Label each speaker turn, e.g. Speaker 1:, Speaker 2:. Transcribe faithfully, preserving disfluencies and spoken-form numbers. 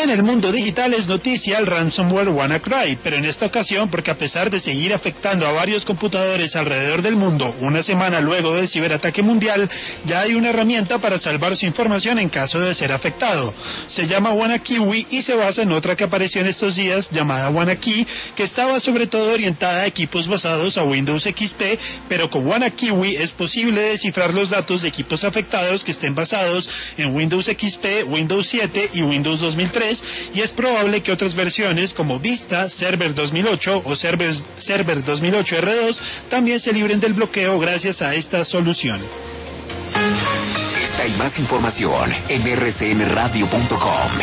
Speaker 1: En el mundo digital es noticia el ransomware WannaCry, pero en esta ocasión porque a pesar de seguir afectando a varios computadores alrededor del mundo una semana luego del ciberataque mundial, ya hay una herramienta para salvar su información en caso de ser afectado. Se llama WannaKiwi y se basa en otra que apareció en estos días llamada WannaKey, que estaba sobre todo orientada a equipos basados a Windows X P, pero con WannaKiwi es posible descifrar los datos de equipos afectados que estén basados en Windows X P, Windows siete y Windows dos mil tres, y es probable que otras versiones como Vista, Server dos mil ocho o Server, Server dos mil ocho R dos también se libren del bloqueo gracias a esta solución.
Speaker 2: Esta y más información en erre ce eme radio punto com.